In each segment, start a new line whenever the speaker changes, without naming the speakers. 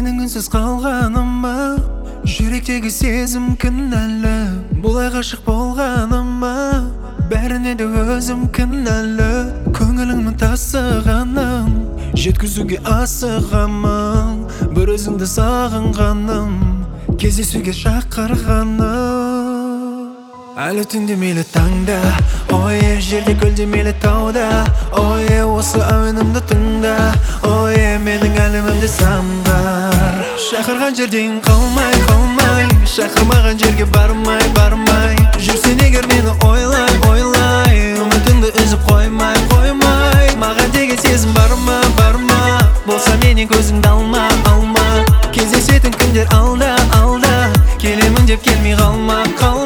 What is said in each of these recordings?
Менің үнсіз қалғаныма жүректегі сезім кінәлі, бұлай ғашық болғаныма бәріне де өзім кінәлі. Көңіліңнің тасығаным, жеткізуге асығамын, бір өзіңді сағынғаным, кездесуге шақырғаным. Әлі түнде мейлі таңда, ойе жерде көлде мейлі тауда, ойе осы әуенімді тыңда, ойе менің әлемімді самғар. Шақырған жерден қалмай, шақырмаған жерге бармай, жүрсен егер мені ойлай, үмітіңді үзіп қоймай, маған деген сезім барма, болса менен көзіңді алма, кездесетін күндер алда, келемін деп келмей қалма.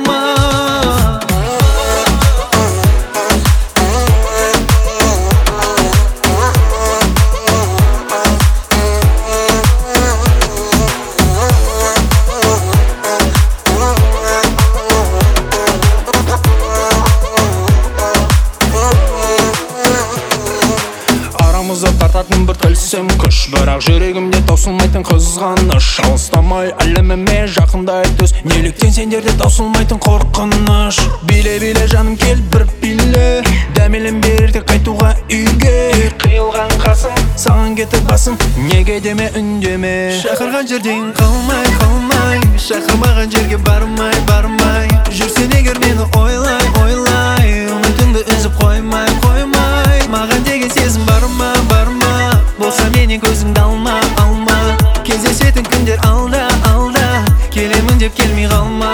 Тартатын бір тілсем күш, бірақ жүрегімде таусылмайтын қызғаныш. Алыстамай әлеміме жақындай түс, неліктен сендерде таусылмайтын қорқыныш. Биле жаным кел бір биле, дәмелім берді қайтуға үйге. Қиылған қасым, саған кетіп басым, неге деме үндеме.
Шақырған жерден қалмай, шақырмаған жерге бармай, жүрсен егер мені ойлай, үмітіңді үзіп қоймай, маған деген сезім барма, болса менен көзіңді алма, кездесетін күндер алда, келемін деп келмей қалма.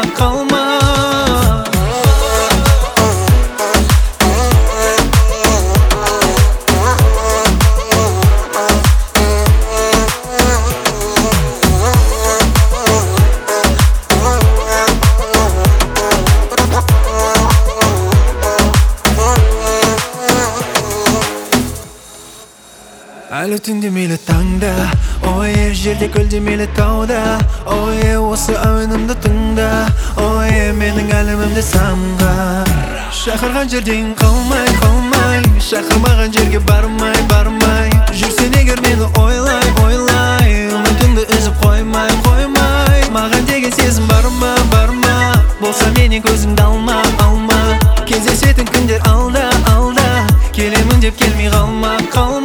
Әлі түнде мейлі таңда, ойе жерде көлде мейлі тауда, ойе осы әуенімді тыңда, ойе менің әлемімді самғар. Шақырған жерден қалмай, шақырмаған жерге бармай, жүрсен егер мені ойлай, үмітіңді үзіп қоймай, маған деген сезім барма, болса менен көзіңді алма, кездесетін күндер алда, келемін деп келмей қалма.